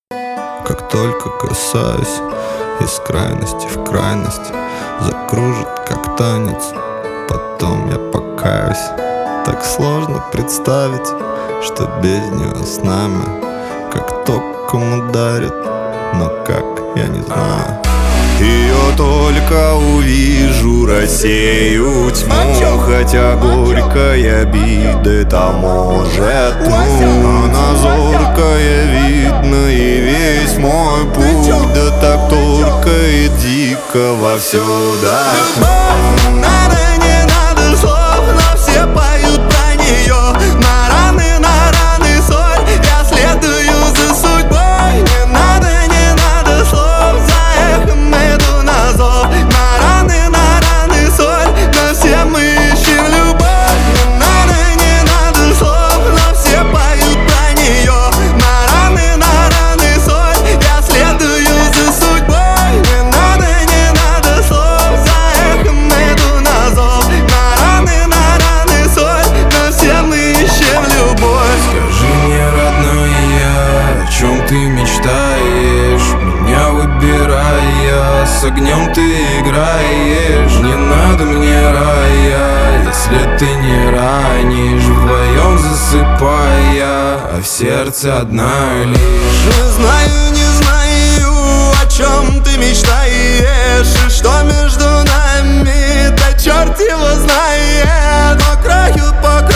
Как только касаюсь, из крайности в крайность закружит, как танец, потом я покаюсь. Так сложно представить, что без нее с нами как током ударит, но как, я не знаю. Ее только увижу, рассею тьму, хотя горькая обида-то может. Она зоркая, видно, и весь мой путь, да так только и дико вовсюду. Надо, не надо слов, но все поют про нее. На раны соль, я следую за судьбой. Не надо слов, за эхом иду на зов. На раны соль, но все мы ищем любовь. Не надо слов, но все поют про нее. На раны соль, я следую за судьбой. Не надо слов, за эхом иду на зов. На раны соль, но все мы ищем любовь. Скажи мне, родная, о чем ты мечтаешь? Меня выбирая, с огнем ты играешь. Не надо мне рая, если ты не ранишь. Вдвоем засыпая, а в сердце одна лишь. Не знаю, о чем ты мечтаешь, и что между нами, да черт его знает. По краю,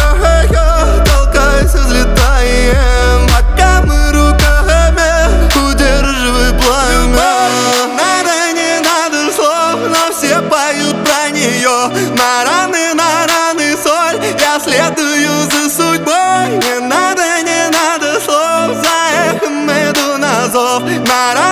толкаясь, взлетаем, пока мы руками удерживаем пламя. Не надо слов, но все поют про нее. На раны соль, я следую за судьбой. Не надо слов, за эхом иду на зов. На